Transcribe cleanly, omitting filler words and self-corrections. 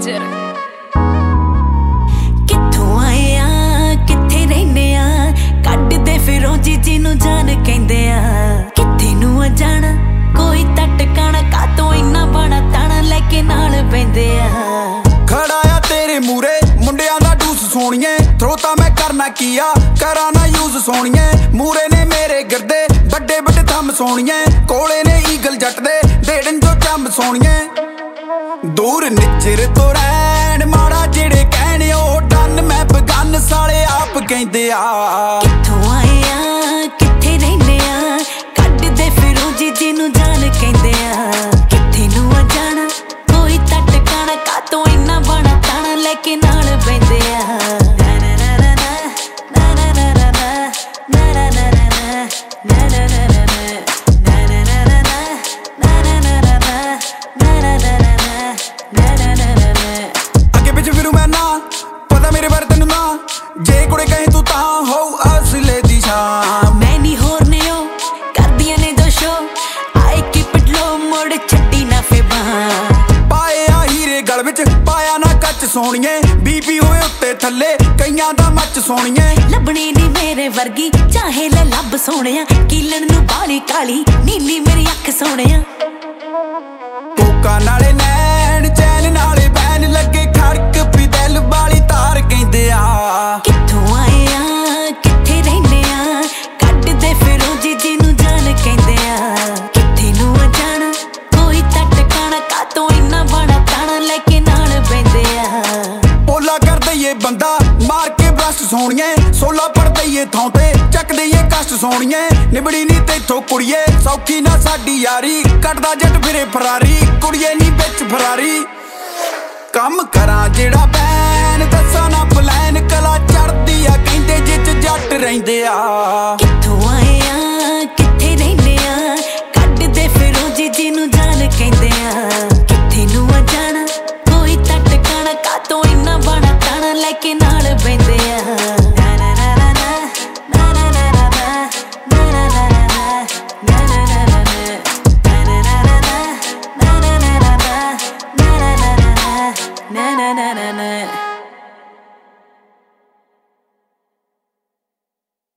major कित्थों आए आ कित्थे रहिंदे आ कड्डदे फिरों जीजी नूं जान कहंदे आ कित्थे नूं आ जाना कोई टटकाना कातों इन्ना बड़ा ताना लेके नाल पैंदे आ खड़ा आ तेरे मूरे मुंडियां दा डूस सोनिए थ्रोता मैं करना किया करा ना यूज सोनिए मूरे ने मेरे गिरदे बड़े बड़े थम सोनिए कोले ने ईगल जट दे डेड़न जो चंब सोनिए दूर निचर तो रैन माड़ा जेड़े कहने ओ डन मैं बगन साले आप कहंदे आ कित्थों आए आ कित्थे रहिंदे आ कड्डदे फिरों जीजी नूं जान कहंदे आ कित्थे नूं आ जाना कोई टटकाना कातों इन्ना बड़ा ताना लेके नाल पैंदे आ अगे पिछ फिरू मैं ना पता मेरे बारे तेनू ना जे कुड़े कहीं तू तां हो असले दी शान मैं नी होर ने ओ करदियां ने दो शो आई कीप इट लो मोड़ छड्डी ना फेबा पाए आ हीरे गल विच पाया ना कच सोनिए बीपी होए उत्ते थल्ले कईयां दा मच सोनिए लभणी नी मेरे वर्गी चाहे ले लब सोहणिया कीलण नूं बाली काली नीली मेरी अख सोहणिया कोका नाले नैन चैन नाले बैन लगे खड़क पी दिल वाली तार कहंदे आ कित्थों आए आ कित्थे रहिंदे आ कड्डदे फिरों जीजी नूं जान कहंदे आ कित्थे नूं आ जाना कोई टटकाना कातों इन्ना बड़ा ताना लेके नाल पैंदे आ ओला कर दईए बंदा मार के ब्रश सोनिए सोला पड़ दईए थां ते चक दईए कष्ट सोनिए निबड़ी नी तेथों कुड़िए सौखी ना साडी यारी कटदा जट फिरे फरारी कुड़िए नी बिच फरारी कम करा जेड़ा बैन दसा ना प्लैन कला चढ़दी आ कहंदे जिच जट रहिंदे आ